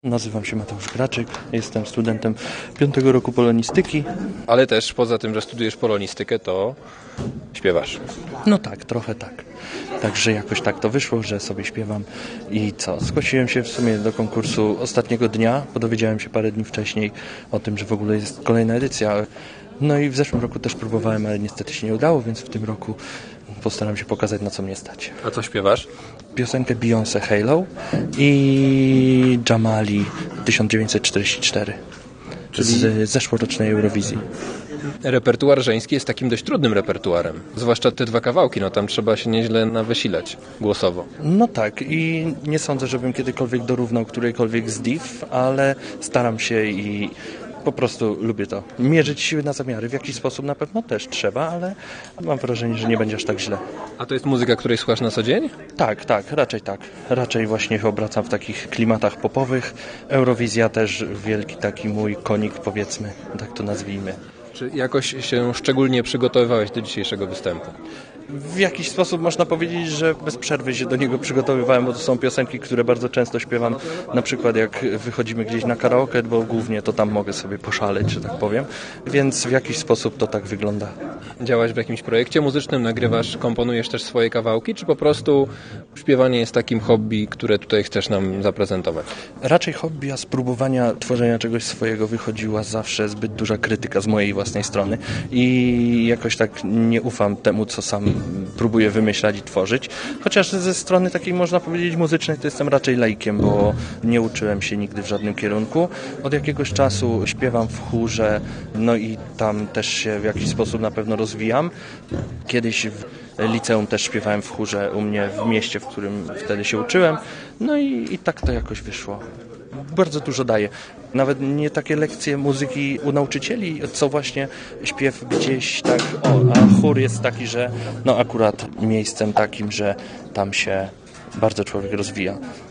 Nazywam się Mateusz Graczyk, jestem studentem 5. roku polonistyki. Ale też poza tym, że studiujesz polonistykę, to śpiewasz. No tak, trochę tak. Także jakoś tak to wyszło, że sobie śpiewam i co? Zgłosiłem się w sumie do konkursu ostatniego dnia, bo dowiedziałem się parę dni wcześniej o tym, że w ogóle jest kolejna edycja. No i w zeszłym roku też próbowałem, ale niestety się nie udało, więc w tym roku postaram się pokazać, na co mnie stać. A co śpiewasz? Piosenkę Beyoncé Halo i Jamali 1944 z zeszłorocznej Eurowizji. Repertuar żeński jest takim dość trudnym repertuarem. Zwłaszcza te dwa kawałki, no tam trzeba się nieźle nawysilać głosowo. No tak i nie sądzę, żebym kiedykolwiek dorównał którejkolwiek z div, ale staram się i po prostu lubię to. Mierzyć siły na zamiary w jakiś sposób na pewno też trzeba, ale mam wrażenie, że nie będzie aż tak źle. A to jest muzyka, której słuchasz na co dzień? Tak, raczej tak. Raczej właśnie się obracam w takich klimatach popowych. Eurowizja też wielki taki mój konik, powiedzmy, tak to nazwijmy. Czy jakoś się szczególnie przygotowywałeś do dzisiejszego występu? W jakiś sposób można powiedzieć, że bez przerwy się do niego przygotowywałem, bo to są piosenki, które bardzo często śpiewam, na przykład jak wychodzimy gdzieś na karaoke, bo głównie to tam mogę sobie poszaleć, że tak powiem, więc w jakiś sposób to tak wygląda. Działasz w jakimś projekcie muzycznym, nagrywasz, komponujesz też swoje kawałki, czy po prostu śpiewanie jest takim hobby, które tutaj chcesz nam zaprezentować? Raczej hobby, a z próbowania tworzenia czegoś swojego wychodziła zawsze zbyt duża krytyka z mojej własnej strony i jakoś tak nie ufam temu, co sam próbuję wymyślać i tworzyć. Chociaż ze strony takiej, można powiedzieć, muzycznej to jestem raczej laikiem, bo nie uczyłem się nigdy w żadnym kierunku. Od jakiegoś czasu śpiewam w chórze, no i tam też się w jakiś sposób na pewno rozwijam. Kiedyś w liceum też śpiewałem w chórze u mnie w mieście, w którym wtedy się uczyłem. No i tak to jakoś wyszło. Bardzo dużo daje. Nawet nie takie lekcje muzyki u nauczycieli, co właśnie śpiew gdzieś tak, a chór jest taki, że no akurat miejscem takim, że tam się bardzo człowiek rozwija.